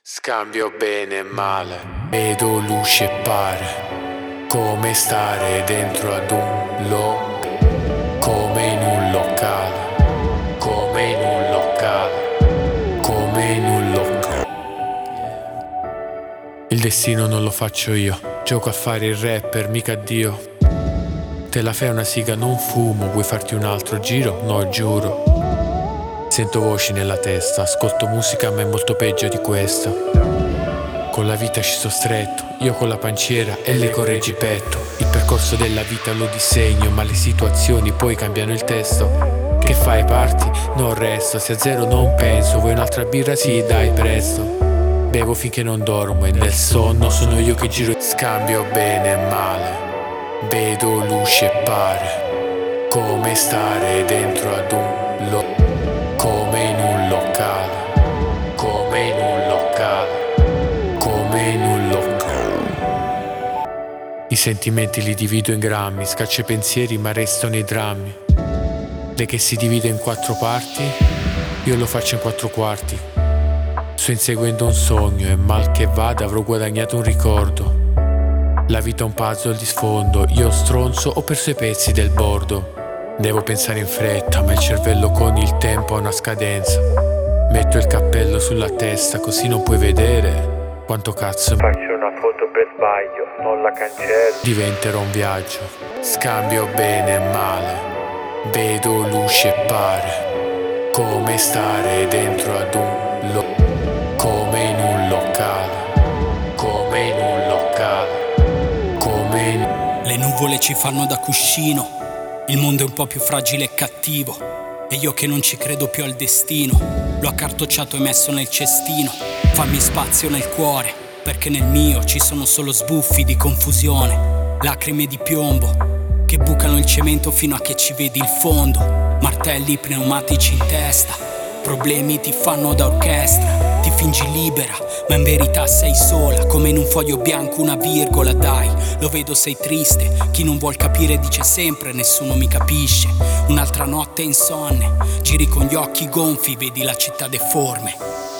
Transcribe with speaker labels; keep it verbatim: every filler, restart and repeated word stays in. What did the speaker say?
Speaker 1: Scambio bene e male, vedo luce e pare, come stare dentro ad un lo, come in un locale, come in un locale, come in un locale. Il destino non lo faccio io, gioco a fare il rapper, mica Dio. Te la fai una siga, non fumo, vuoi farti un altro giro? No, giuro. Sento voci nella testa, ascolto musica ma è molto peggio di questo. Con la vita ci sto stretto, io con la panciera e le correggi petto. Il percorso della vita lo disegno, ma le situazioni poi cambiano il testo. Che fai, parti? Non resto, se a zero non penso, vuoi un'altra birra? Sì, dai, presto. Bevo finché non dormo e nel sonno sono io che giro. Scambio bene e male, vedo luce e pare, come stare dentro ad un lo, come in un locale, come in un locale, come in un locale. I sentimenti li divido in grammi, scaccio i pensieri ma restano i drammi. Lei che si divide in quattro parti, io lo faccio in quattro quarti. Sto inseguendo un sogno e mal che vada avrò guadagnato un ricordo. La vita è un puzzle di sfondo, io stronzo ho perso i pezzi del bordo. Devo pensare in fretta, ma il cervello con il tempo ha una scadenza. Metto il cappello sulla testa, così non puoi vedere quanto cazzo.
Speaker 2: Faccio una foto per sbaglio, non la cancello.
Speaker 1: Diventerò un viaggio, scambio bene e male, vedo luce e pare, come stare dentro ad un lo, come in un locale, come in un locale, come in...
Speaker 3: Le nuvole ci fanno da cuscino. Il mondo è un po' più fragile e cattivo, e io che non ci credo più al destino, l'ho accartocciato e messo nel cestino. Fammi spazio nel cuore, perché nel mio ci sono solo sbuffi di confusione, lacrime di piombo che bucano il cemento fino a che ci vedi il fondo. Martelli pneumatici in testa, problemi ti fanno da orchestra. Ti fingi libera, ma in verità sei sola, come in un foglio bianco una virgola, dai. Lo vedo sei triste, chi non vuol capire dice sempre nessuno mi capisce. Un'altra notte insonne, giri con gli occhi gonfi, vedi la città deforme.